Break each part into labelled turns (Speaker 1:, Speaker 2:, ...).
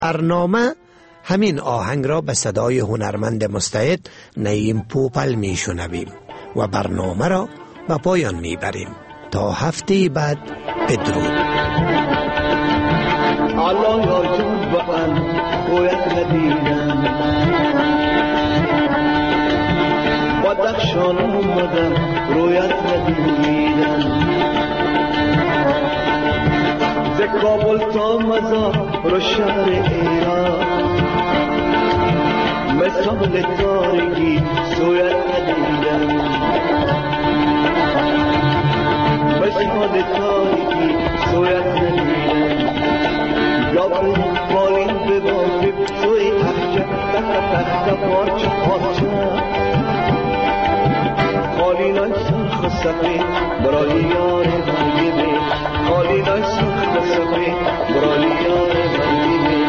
Speaker 1: برنامه همین آهنگ را به صدای هنرمند مستعد نعیم پوپل می شنویم و برنامه را به پایان می بریم تا هفته بعد. بدرود.
Speaker 2: الله یا جون با ان باید ندیدم با دخشان اومدم رویت ندیدم ز کابل تا مزار و شهر ایران مثال تاریکی سویت ندیدم مثال تاریکی سویت ندیدم یا به بالین به باقی سوی احجه تحت پارچه پارچه خالی نای سرخ سفید برای یار برگیده خالی نای سرخ سفید برای یار برگیده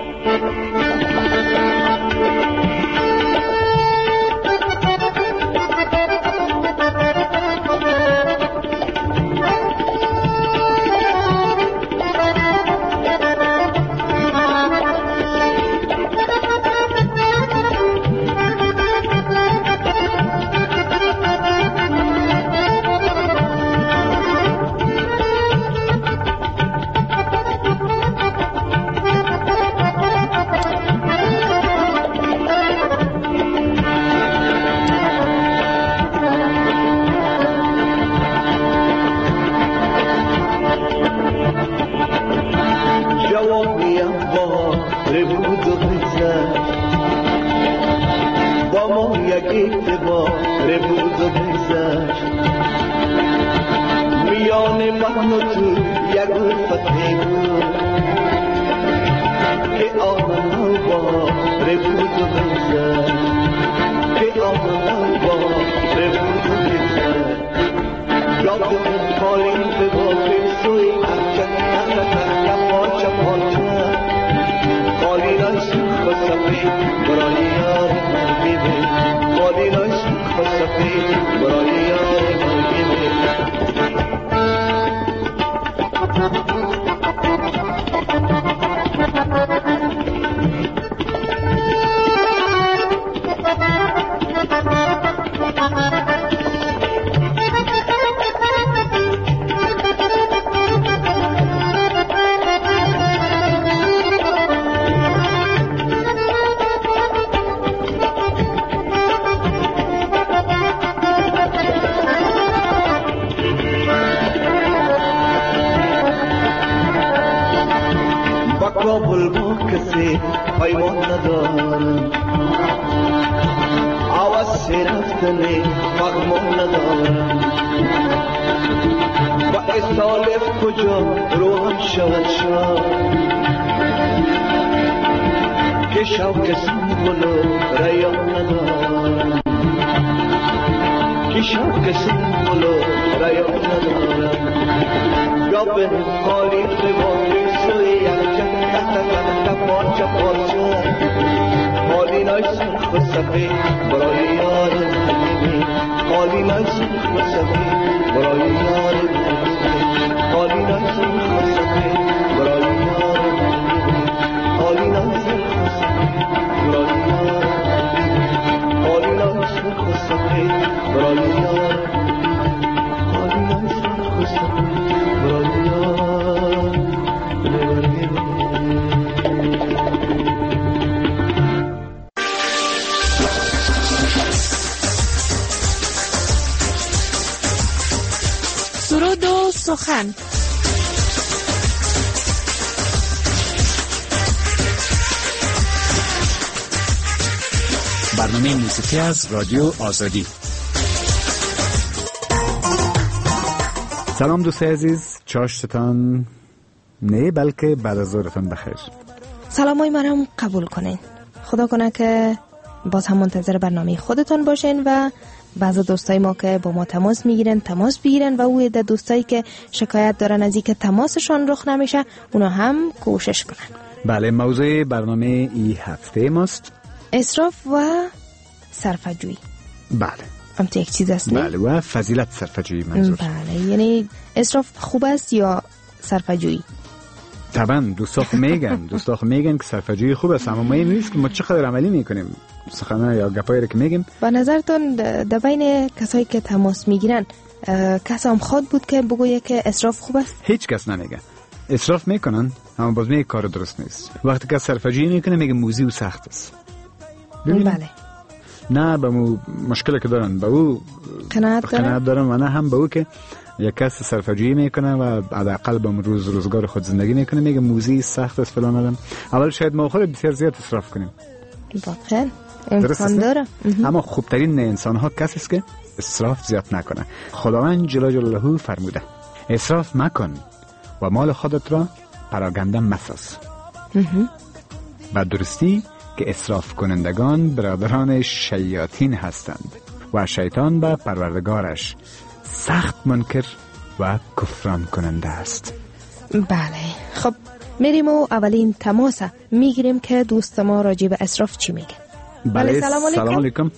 Speaker 3: سرود و سخن.
Speaker 4: برنامه موسیقی از رادیو آزادی. سلام دوستای عزیز، چاشتتان نه بلکه بعد از ظهرتان بخیر.
Speaker 3: سلامای منم قبول کنین. خدا کنه که باز هم منتظر برنامه خودتان باشین و بعض دوستای ما که با ما تماس بگیرن و او عده دوستایی که شکایت دارن از اینکه تماسشان رخ نمیشه اونا هم کوشش کنن.
Speaker 4: بله، موضوع برنامه این هفته ماست
Speaker 3: اسراف و صرفه‌جویی.
Speaker 4: بله،
Speaker 3: هم تو یک چیز است نه؟
Speaker 4: بله، و فضیلت صرفه‌جویی منظور.
Speaker 3: بله، یعنی اسراف خوب است یا صرفه‌جویی؟
Speaker 4: طبعا دوستا میگن که صرفه‌جویی خوب است، اما مهم نیست که ما چقدر عملی میکنیم سخنه یا گپایی که میگیم.
Speaker 3: به نظرتون در بین کسایی که تماس میگیرن کس هم خود بود که بگویه که اسراف خوب است؟
Speaker 4: هیچ کس نمیگه. اسراف میکنن اما باز میگه کار درست نیست. وقتی که صرفه‌جویی میکنه میگه موزی و سخت است.
Speaker 3: بله.
Speaker 4: نه به مو مشکلی که دارن به او قناعت دارن و نه هم به او که یک کس صرفه‌جویی میکنه و حداقل به روزگار خود زندگی میکنه میگه موزی سخت است فلان آدم. اول شاید ما خود بسیار زیاد اسراف کنیم.
Speaker 3: واقعا امکان داره.
Speaker 4: اما خوبترین انسان ها کسی است که اسراف زیاد نکنه. خداوند جل جلاله فرموده اسراف مکن و مال خودت را پراگنده مساز. و درستی که اسراف کنندگان برادران شیاطین هستند و شیطان به پروردگارش سخت منکر و کفران کننده است.
Speaker 3: بله. خب میریم و اولین تماس میگیریم که دوست ما راجع به اسراف چی میگه.
Speaker 4: بله سلام علیکم.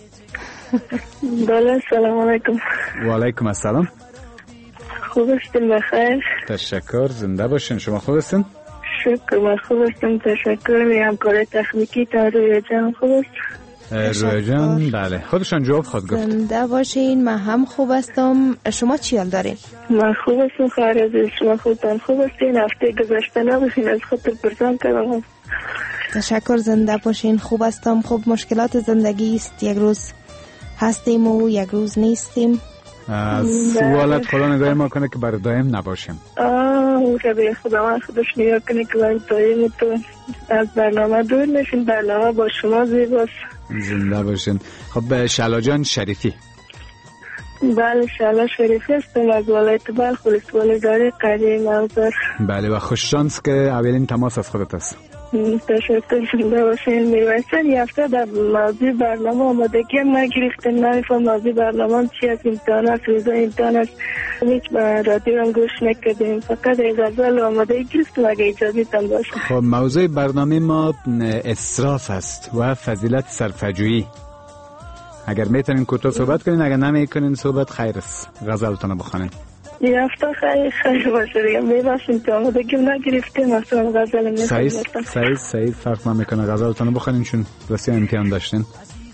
Speaker 5: بله سلام علیکم.
Speaker 4: و علیکم السلام.
Speaker 5: خوب هستین؟ بخیر.
Speaker 4: تشکر. زنده باشین. شما خوب هستین؟
Speaker 5: شکر. من خوب هستم. تشکر. همکار تکنیکی تا روی جان خوب است؟
Speaker 4: روی جان بله خودشان جواب خود گفت.
Speaker 3: زنده باشین. من هم خوب هستم. شما چی حال دارین؟
Speaker 5: من خوب هستم. خیر عزیز. شما خودتان خوب هستین؟ هفته گذشته نباشین از خود پرسان کردم.
Speaker 3: تشکر. زنده باشین. خوب هستم. خب مشکلات زندگی است، یک روز هستیم و یک روز نیستیم.
Speaker 4: سوالت خدا نگاه ما کنه که برای دایم نباشیم.
Speaker 5: اون که به خدا من خودش نگاه کنه که برای دایم تو از برنامه دور نشین. برنامه با شما زیباست.
Speaker 4: زنده باشین. خب شعلا جان شریفی.
Speaker 5: بله شعلا شریفی هستم از ولایت بلخ ولسوالی قریه موزار.
Speaker 4: بله و خوش شانس که اولین تماس از خودت است.
Speaker 5: تشکر. زنده باشین. میرسن یفته در موضوع برنامه آمادگی ما گرفتن. نمیفهم موضوع برنامه چی است، امتحان است، روزا امتحان است. هیچ رادیو هم گوش نکردیم، فقط غزل آماده گرفتم اگه اجازه تان باشه.
Speaker 4: خب موضوع برنامه ما اسراف است و فضیلت صرفه‌جویی. اگر میتونین کوتاه صحبت کنین، اگر نمیکنین صحبت خیر است. غزلتون بخونین.
Speaker 5: یفته خیر باشه دیگه. میباشیم که آمادگی نگرفتیم اصلا غزل میخونیم.
Speaker 4: صحیح فرق نمیکنه. غزلتون بخونین چون رسیه امتحان داشتین.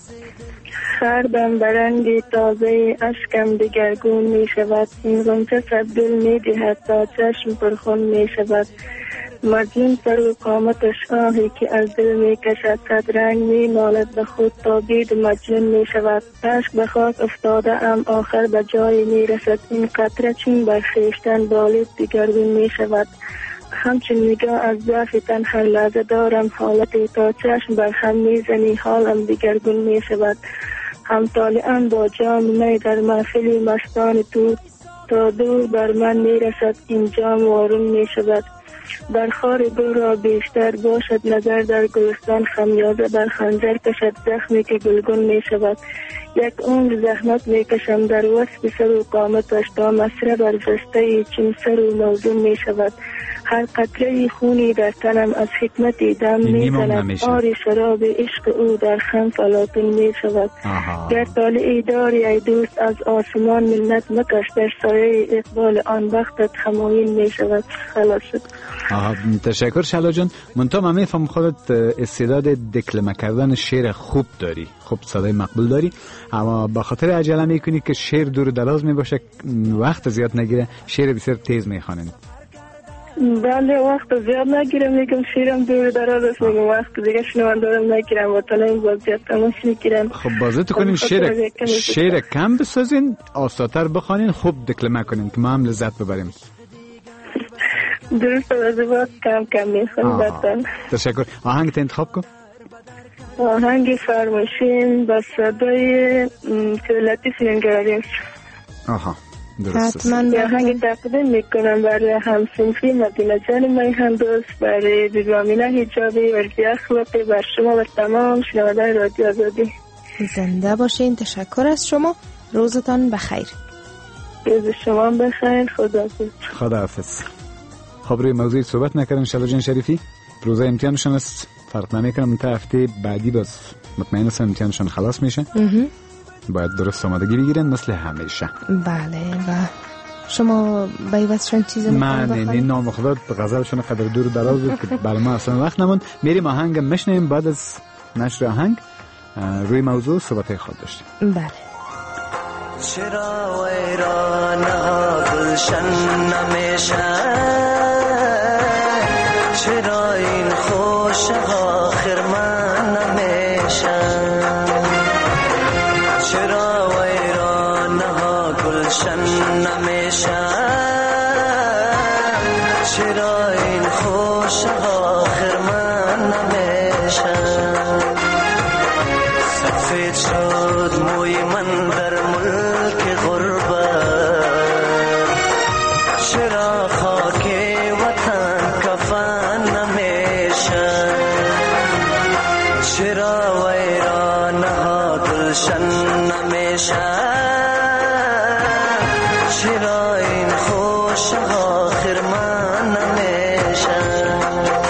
Speaker 5: خردم برنگی تازه اشکم دگرگون می شود. این غنچه صد دل می دهد تا چشم پرخون می شود. مجنون سر و قامتش آهی که از دل می کشد. صد رنگ می مالد به خود تا بید مجنون می شود. عشق به خاک افتاده ام آخر به جای می رسد. این قطره چون بر خویشتن بالید دگرگون می شود. همچون نگاه از ضعف تن هر لحظه دارم حالتی تا چشم بر هم می زنی حالم دگرگون می شود. هم طالعان با جام می در محفلی مستان تو تا دور بر من می رسد. این جام وارون می شود. در خار گل را بیشتر باشد نظر در گلستان. خمیازه بر خنجر کشد زخمی که گلگون می شود. یک عمر زحمت می کشم در وصف سر و قامتش تا مسره بر جسته چون سر و موزون می شود. هر قطره خونی در تنم از حکمت دم می زند. آری شراب عشق او در خم فلاطون می شود. گر طالعی داری ای دوست از آسمان منت مکش در سایه اقبال آن وقتت همایون می شود. خلاص شد.
Speaker 4: تشکر شعلا جان. منتها من میفهم خودت استعداد دکلمه کردن شعر خوب داری، خوب صدای مقبول داری، اما با خاطر عجله میکنی که شعر دور دراز میباشه، وقت زیاد نگیره، شعر بسیار تیز میخوانید.
Speaker 5: بله وقت زیاد نگیرم، میگم شیرم دور دراز است، میگم وقت دیگه شنوندارم نگیرم و تنه این بازیت تماش میگیرم.
Speaker 4: خب بازیت کنیم شعر کم بسازین، آساتر بخوانین، خوب دکلمه کنین که ما هم لذت ببریم.
Speaker 5: درست وظیفات کم میخونیم.
Speaker 4: تشکر. آهنگ تا انتخاب کن.
Speaker 5: آهنگ فرمایشین با صدای لطیف نگاری است.
Speaker 4: آها درست.
Speaker 5: یه آهنگ تقدیم میکنم برای همسنفی مدینه جان من هم دوست، برای بی‌بامینه حجابی ورزی اخلاقی، بر شما و تمام شنوندگان رادیو آزادی.
Speaker 3: زنده باشین. تشکر از شما. روزتان بخیر.
Speaker 5: روز شما بخیر. خداحافظ.
Speaker 4: خب روی موضوعی صحبت نکردن شعلا جان شریفی. روزای امتحانشون است، فرق نمیکنم تا هفته بعدی باز مطمئن هستم امتحانشون خلاص میشه. باید درست آمادگی بگیرن مثل همیشه.
Speaker 3: بله و شما بیوسترن چیز
Speaker 4: من این نام خدا غزلشون قدر دور و دراز بود که برای ما اصلا وقت نموند. میریم آهنگ میشنیم، بعد از نشر آهنگ روی موضوع صحبت خود داشتیم.
Speaker 3: بله.
Speaker 2: چرا ویران ها گلشن نمیشن، چرا این خوش ها خرمن نمیشن، چرا ویران ها گلشن نمیشن، چرا این خوش ها خرمن نمیشن. سفید شد موی من در ملک غربت، چرا خاک وطن کفن نمیشن، چرا ویران ها گلشن نمیشن، چرا این خوش ها خرمن نمیشن.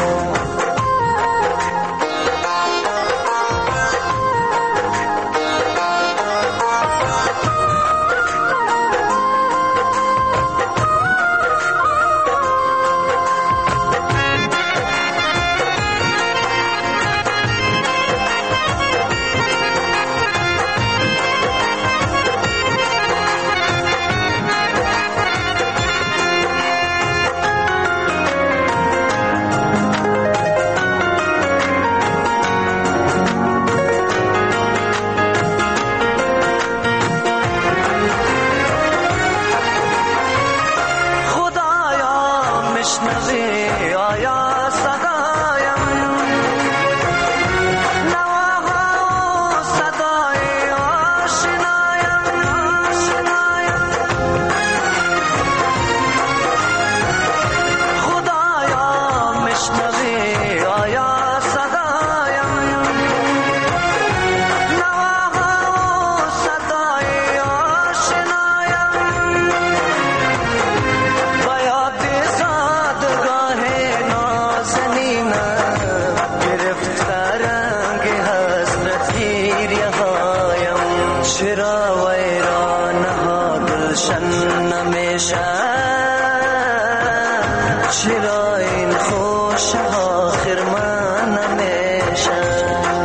Speaker 2: چرا این خوش ها خرمن نمیشن.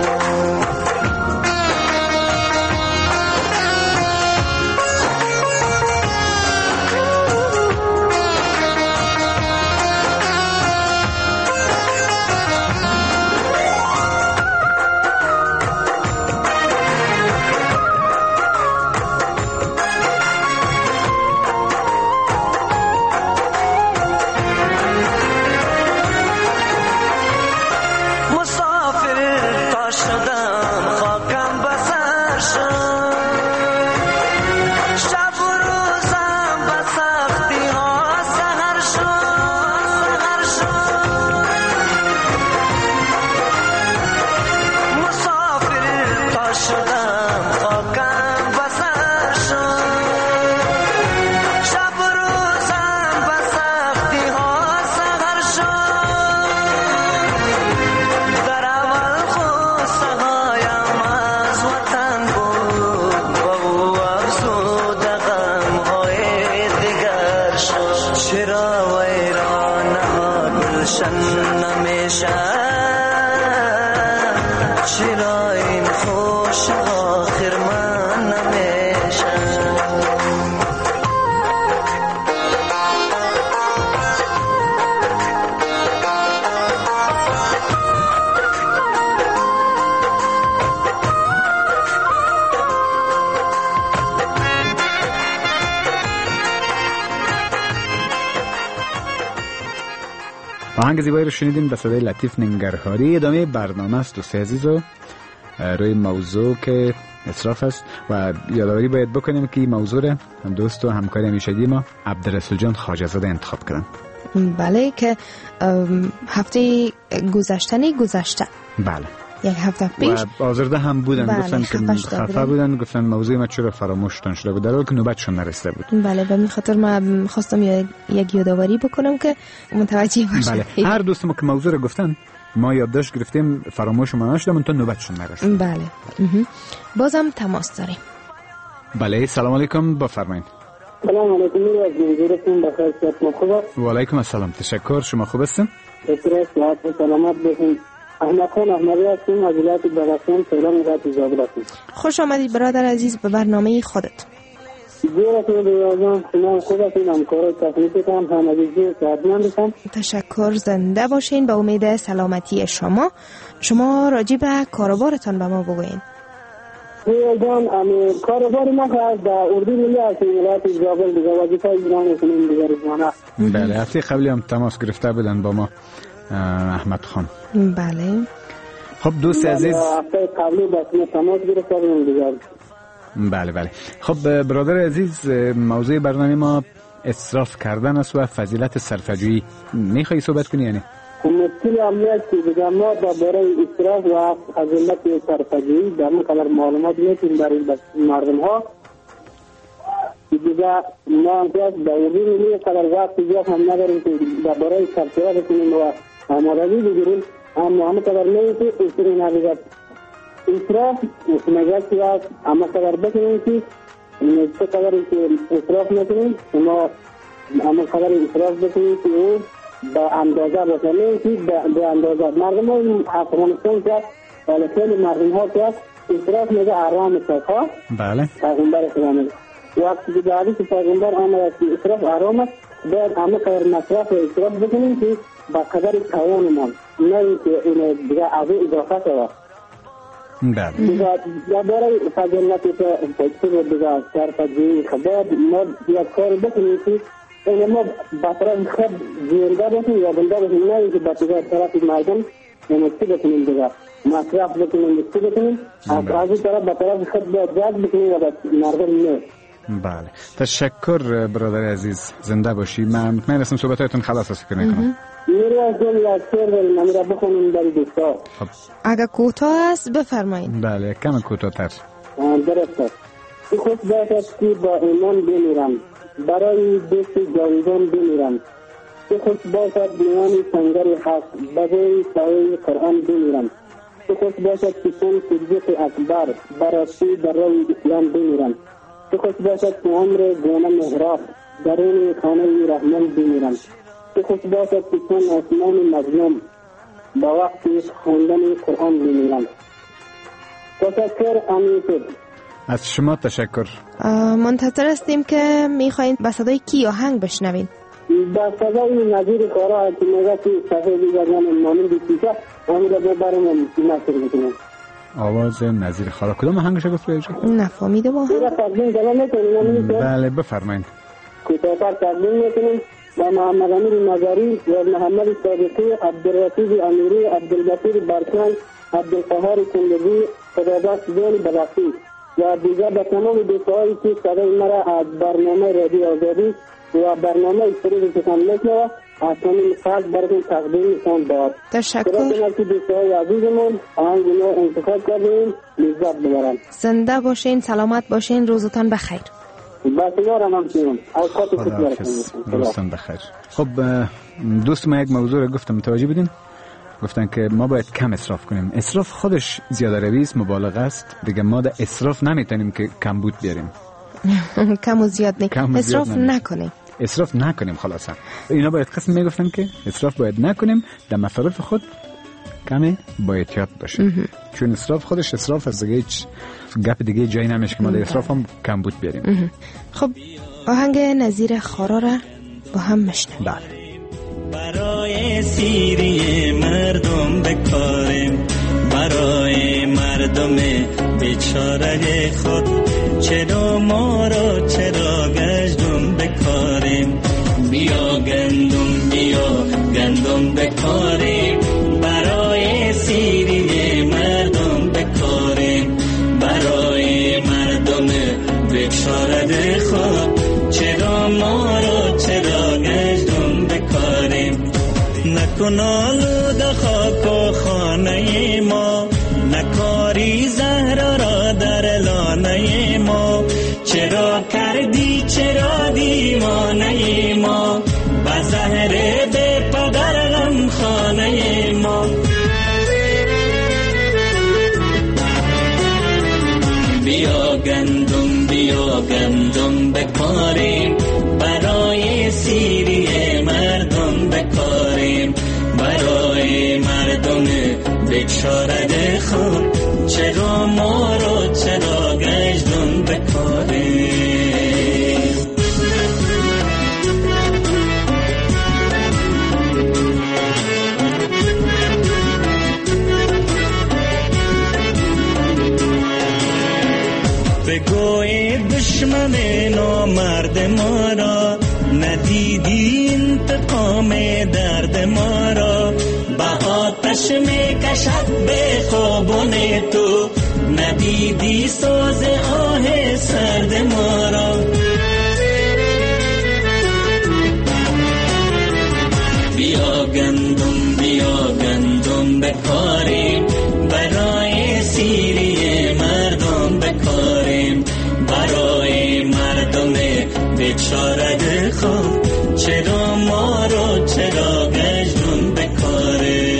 Speaker 2: چرا این خوش آخر من نمیشن.
Speaker 4: آهنگ زیبایی رو شنیدیم به صدای لطیف ننگرهاری. ادامه برنامه است دوست عزیز و روی موضوع که اسراف است و یادآوری باید بکنیم که این موضوع دوست و همکار همیشگی ما عبدالرسول جان خواجه‌زاده انتخاب کردن.
Speaker 3: بله که هفته گذشته
Speaker 4: بله
Speaker 3: یک هفته پیش
Speaker 4: و آزرده هم بودن.
Speaker 3: بله،
Speaker 4: گفتن که خفه بودن، گفتن موضوع ما چرا فراموشتان شده بود در حالی که نوبتشون نرسیده بود.
Speaker 3: بله به این خاطر ما خواستم یک یادآوری بکنم که متوجه باشید.
Speaker 4: بله هر دوست ما که موضوع رو گفتن ما یادداشت گرفتیم، فراموش ما نشدم تا نوبتشون نرسید.
Speaker 3: بله بازم تماس داریم.
Speaker 4: بله سلام علیکم، بفرمایید.
Speaker 6: سلام علیکم. روزتون بخیر. شما خوبه؟
Speaker 4: و علیکم السلام. تشکر. شما خوب هستین؟
Speaker 6: بسیار صحت و سلامت باشین. احمد خان احمدی هستم از ولایت بدخشان، فعلا ولایت زابل هستم.
Speaker 3: خوش آمدید برادر عزیز به برنامه خودت.
Speaker 6: جورتون بیازم. شما خوب هستین؟ همکارای تکنیکتان همگی صحتمند هستن.
Speaker 3: تشکر. زنده باشین. به امید سلامتی شما راجع به کاروبارتان به ما بگوین.
Speaker 6: جان کاروبار ما در اردو ملی هستیم، ولایت زابل دیگه وظیفه اجرا میکنیم دیگه روزانه.
Speaker 4: بله، هفته قبلی هم تماس گرفته بودن با ما احمد خان.
Speaker 3: بله.
Speaker 4: خب دوست عزیز،
Speaker 6: هفته قبلی با ما تماس گرفته بودن دیگه.
Speaker 4: بله. خب برادر عزیز، موضوع برنامه ما اسراف کردن است و فضیلت صرفه‌جویی. میخوایی صحبت کنی یعنی؟
Speaker 6: مشکل عملیات که دیگه ما درباره اسراف و فضیلت صرفه‌جویی در مقدار معلومات میتونیم برای مردم ها دیگه ما امتیاز در اردو ملی قدر وقت زیاد هم نداریم که درباره صرفه‌جویی بکنیم و آمادگی بگیریم، اما همه قدر نمیشه استرین حقیقت اسراف نگاه که همه قدر بکنیم که چه قدر که اسراف نکنیم، شما همه قدر اسراف بکنیم که او با اندازه باشه، نه که به اندازه. مردم های افغانستان که ولی خیلی مردم ها که اسراف میگه حرام است ها.
Speaker 4: بله.
Speaker 6: پیغمبر اسلام وقتی که در حدیث پیغمبر آمده که اسراف حرام است، باید همه قدر مصرف اسراف بکنیم که با قدر توانمان، نه که این دیگه از اضافه شود.
Speaker 4: بله.
Speaker 6: دیگه برای فضیلت دیگه صرفه‌جویی باید ما یک کار بکنیم که این ما با طرف خود زنده باشیم یا بنده باشیم، نه که با طرف مردم چی بکنیم دیگه مصرف بکنیم، چی بکنیم از این طرف با طرف خود باید جذب بکنیم و با مردم نه.
Speaker 4: بله، تشکر برادر عزیز، زنده باشی. من مطمئن هستم صحبتاتون خلاص است که میکنم.
Speaker 6: میری از جان یک شعر داریم، من را بخونیم برای دوستا.
Speaker 3: اگه کوتاه است بفرمایید.
Speaker 4: بله، کم کوتاه تر.
Speaker 6: درست است. خود باشد که با ایمان بمیرم، برای دوست جاویدان بمیرم. خود باشد میان سنگر حق، برای سایه قرآن بمیرم. خود باشد که چون صدیق اکبر، براستی در راه اسلام بمیرم. خود باشد که عمر گونه محراب، درون خانه رحمان بمیرم. خود باشد که چون اسمان مظلوم، با وقت خواندن قرآن بمیرم. تشکر. امین.
Speaker 4: از شما تشکر.
Speaker 3: منتظر هستیم که میخواین به صدای کی آهنگ بشنوین؟
Speaker 6: با صدای نظیر کارا که میگه که صفحه دیگران مانند بیتیشا همین را ببرم و نصر بکنم.
Speaker 4: آواز نظیر خارا کدام آهنگش گفت بیایجا؟
Speaker 3: نفهمیده با هم؟
Speaker 4: بله بفرمایید.
Speaker 6: کوتاه‌تر تقدیم میکنیم با محمد امیر نظری و محمد صادقی، عبدالرشید امیری، عبدالبصیر برکان، عبدالقهار کندگی، خدابخش جان بلخی و دیگر به تمام دوستایی که صدای مرا از برنامه رادیو آزادی و برنامه استریز کسان میشنوه از همین خاص براتون تقدیمشان داد.
Speaker 3: تشکر.
Speaker 6: خدا که دوستای عزیزمون آهنگ ما انتخاب کردیم لذت ببرن.
Speaker 3: زنده باشین، سلامت باشین، روزتان بخیر.
Speaker 6: با شما را ممنونم.
Speaker 4: روزتان بخیر. خب دوست ما یک موضوع رو گفتم متوجه بدین؟ گفتن که ما باید کم اسراف کنیم. اسراف خودش زیاده روی است، مبالغه است. دیگه ما در اسراف نمیتونیم که کمبود بیاریم.
Speaker 3: کم و زیاد نه. اسراف نکنیم.
Speaker 4: اسراف نکنیم خلاصا. اینا باید قسم میگفتن که اسراف باید نکنیم، در مصارف خود کمی با احتیاط باشیم. چون اسراف خودش اسراف از دیگه هیچ گپ دیگه جایی نمیشه که ما در اسراف هم کمبود بیاریم.
Speaker 3: خب آهنگ نظیر خارا را با هم میشنویم.
Speaker 4: بله.
Speaker 7: برای سیری مردم بکاریم، برای مردم بیچاره خود چرا ما را چرا گشتم بکاریم. بیا گندم بکاریم، برای سیری مردم بکاریم، برای مردم بیچاره خود چرا ما را چرا گشتم بکاریم. نکن آلود خاک و خانه ما، نکاری زهر را در لانه ما. چرا کردی چرا دیوانه ما، با زهر به پدر غم خانه ما. بیا گندم بکاریم، خود چرا ما رو چرا گشتم به کاره. بگوی دشمن نامرد ما را ندیدی انتقام درد ما را، به آتش می کشد به خوابان تو ندیدی سوز آه سرد ما را. بیا گندم بکاریم برای سیری مردم بکاریم، برای مردم بیچاره خود چرا ما رو چرا گشتم بکاره.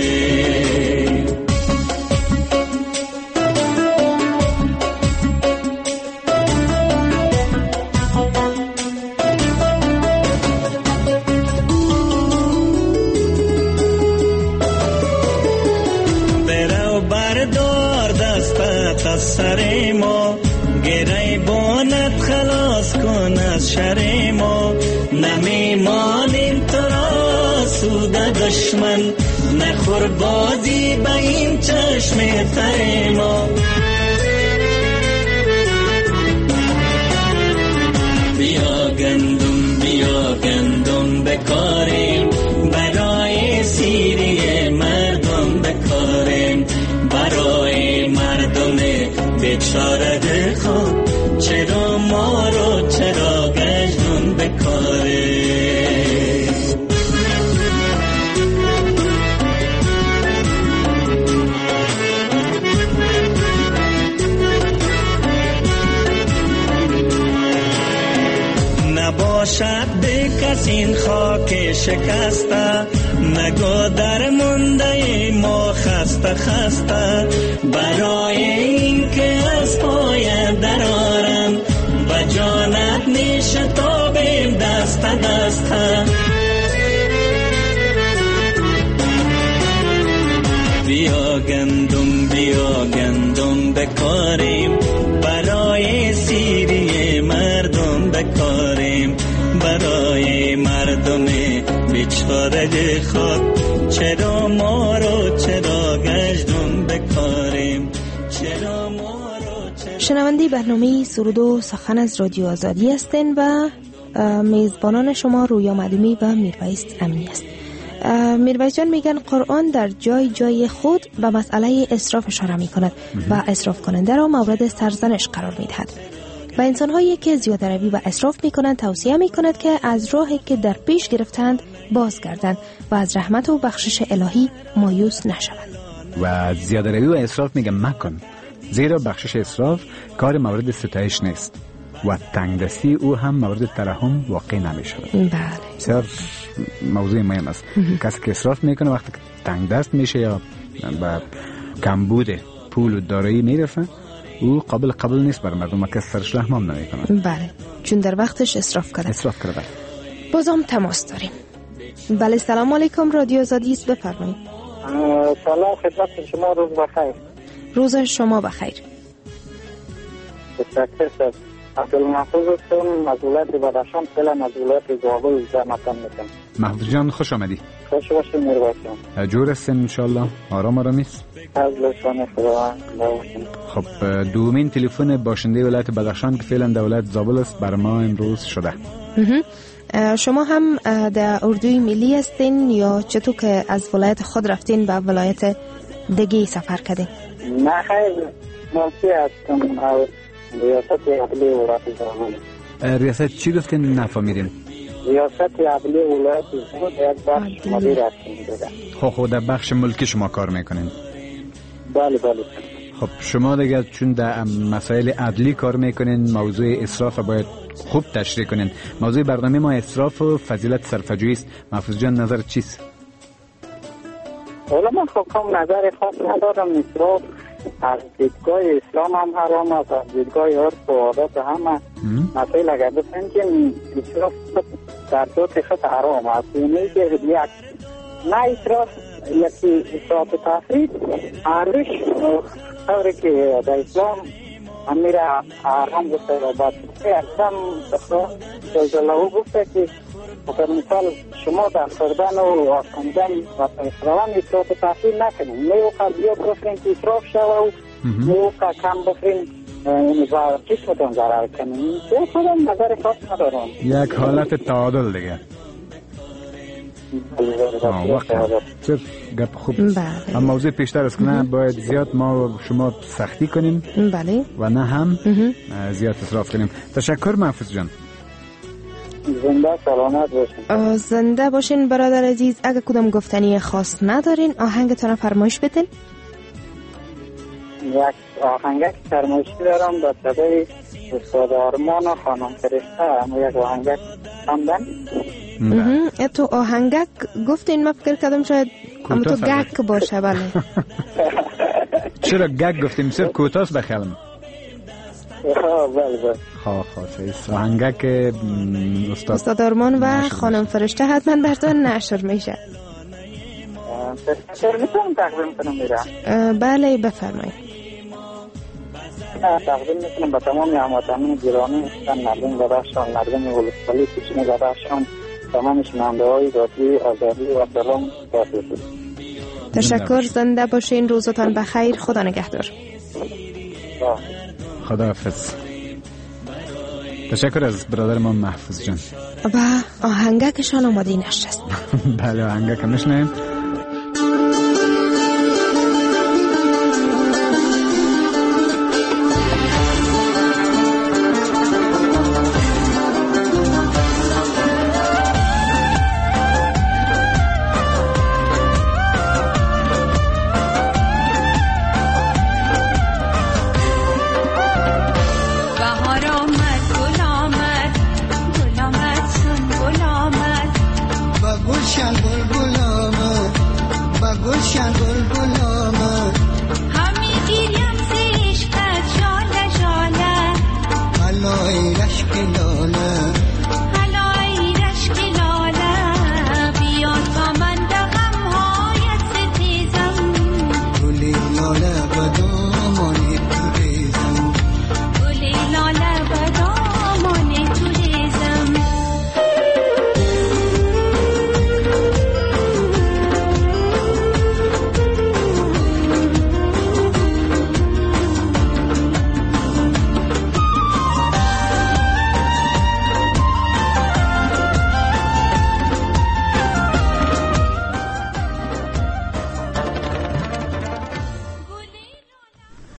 Speaker 7: برو بردار دستت از سر ما، گریبانت خلاص کن از شر ما، نمیمانیم تو را سود دشمن، نخور بازی به این چشم تر ما. بیا گندم بکاریم برای سیری مردم بکاریم، برای مردم بیچاره خود چرا ما رو چرا گشتم بکاره. نباشد به کس این خاک شکسته، نگو در منده ما خسته، برای این که از پای درارم و جانت میشتابیم دست دسته. بیا گندم بکاریم برای سیری مردم بکاریم، برای مردم بیچاره خود چرا ما رو چرا گشتم بکاریم، چرا ما رو چرا.
Speaker 3: شنونده برنامه سرود و سخن از رادیو آزادی هستند و میزبانان شما رویا معلومی و میرویس امینی است. میرویس جان میگن قرآن در جای جای خود به مسئله اسراف اشاره میکند و اسراف کننده را مورد سرزنش قرار میدهد. و انسان‌هایی که زیاده‌روی و اسراف می‌کنند توصیه می‌کند که از راهی که در پیش گرفتند بازگردند و از رحمت و بخشش الهی مایوس نشوند.
Speaker 4: و زیاده‌روی و اسراف میگه مکن، زیرا بخشش اسراف کار مورد ستایش نیست و تنگدستی او هم مورد ترحم واقع نمی‌شود.
Speaker 3: بله.
Speaker 4: بسیار موضوع مهم است. کسی که اسراف میکنه وقتی که تنگدست میشه یا با کمبود پول و دارایی میرسه، او قبل نیست برای مردم که سرش رحم هم نمیکنه.
Speaker 3: بله، چون در وقتش اسراف کرده.
Speaker 4: بله.
Speaker 3: بازم تماس داریم. بله، سلام علیکم، رادیو آزادی است، بفرمایید.
Speaker 6: سلام خدمت شما، روز بخیر.
Speaker 3: روز شما بخیر.
Speaker 6: تشکر. عبدالمحفوظ هستم از ولایت بدخشان، فعلا از ولایت زابل زحمتم میکنم.
Speaker 4: محفوظ جان خوش آمدی.
Speaker 6: خوش باشید میرویس جان.
Speaker 4: جور هستین انشالله، آرامیست.
Speaker 6: از لطفاً خدا.
Speaker 4: خب دومین تلفن باشنده ولایت بدخشان که فعلا در ولایت زابل است بر ما امروز شده.
Speaker 3: شما هم در اردوی ملی هستین یا چطور که از ولایت خود رفتین به ولایت دیگه سفر کردین؟
Speaker 6: نه خیر، مالکی هستم از ریاست عدلی ولایت زابل.
Speaker 4: ریاست چی گفت که نفهمیدیم؟
Speaker 6: ریاست عدلی ولایت زابل یک بخش مدیر هستم.
Speaker 4: خب در بخش ملکی شما کار میکنین؟
Speaker 6: بله.
Speaker 4: خب شما دیگه چون در مسائل عدلی کار میکنین، موضوع اسراف باید خوب تشریح کنین. موضوع برنامه ما اسراف و فضیلت صرفه‌جویی است. محفوظ جان نظر چیست؟
Speaker 6: حالا من خب نظر خاص ندارم. اسراف از دیدگاه اسلام هم حرام است، از دیدگاه عرف و عادت هم مسائل اگر بسن که اسراف در دو خط حرام است. اینه که یک نه اسراف یکی ساعت تفرید عرش طوری که در اسلام امیر حرام گفته و بعد اکرم جلالهو گفته که مثال شما در خوردن و آساندن و فرستادن اصراف تفرید نکنیم. میوقع زیاد بخورین که اصراف شوه و میوقع کم بخورین و جسمتون ضرر کنیم. تو خودم نظر خاص ندارم.
Speaker 4: یک حالت تعادل دیگه. صرف گپ خوب.
Speaker 3: بله.
Speaker 4: اما موضوع پیشتر است که نه باید زیاد ما و شما سختی کنیم.
Speaker 3: بله.
Speaker 4: و نه هم زیاد اصراف کنیم. تشکر محفوظ جان.
Speaker 6: زنده سلامت باشین.
Speaker 3: زنده باشین برادر عزیز. اگه کدام گفتنی خاص ندارین آهنگتون فرمایش بدین.
Speaker 6: یک آهنگک فرمایشی دارم در صدای استاد آرمان و خانم فرشته. اما یک آهنگک خواندن.
Speaker 3: تو آهنگک گفتین ما فکر کردم شاید اما تو گک باشه. بله.
Speaker 4: چرا گک گفتیم؟ صرف کوتاست بخیالم.
Speaker 6: بله.
Speaker 4: خواست آهنگک
Speaker 3: استاد آرمان و خانم فرشته حتما براتون نشر میشه.
Speaker 6: چرا میتونم تقدیم کنم میرم؟
Speaker 3: بله بفرمایید.
Speaker 6: تقدیم میکنم به تمام هموطنان گرامی مردم بدخشان، مردم ولسوالی کوچین بدخشان، تمام شنونده های رادیوی آزادی و سلام داشته.
Speaker 3: تشکر. زنده باشین. روزتان بخیر. خدا نگهدار.
Speaker 4: خدا حافظ. تشکر از برادر ما محفوظ جان.
Speaker 3: و آهنگکشان آماده نشست.
Speaker 4: بله آهنگک میشنیم.
Speaker 8: لاله بدو